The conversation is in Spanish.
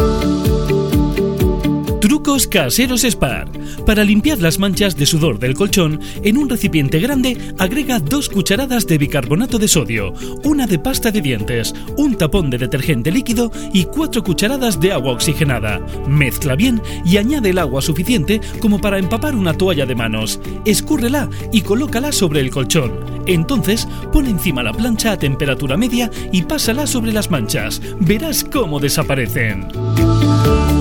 Trucos caseros Spar. Para limpiar las manchas de sudor del colchón, en un recipiente grande agrega 2 cucharadas de bicarbonato de sodio, 1 de pasta de dientes, un tapón de detergente líquido y 4 cucharadas de agua oxigenada. Mezcla bien y añade el agua suficiente como para empapar una toalla de manos. Escúrrela y colócala sobre el colchón. Entonces, pon encima la plancha a temperatura media y pásala sobre las manchas. Verás cómo desaparecen.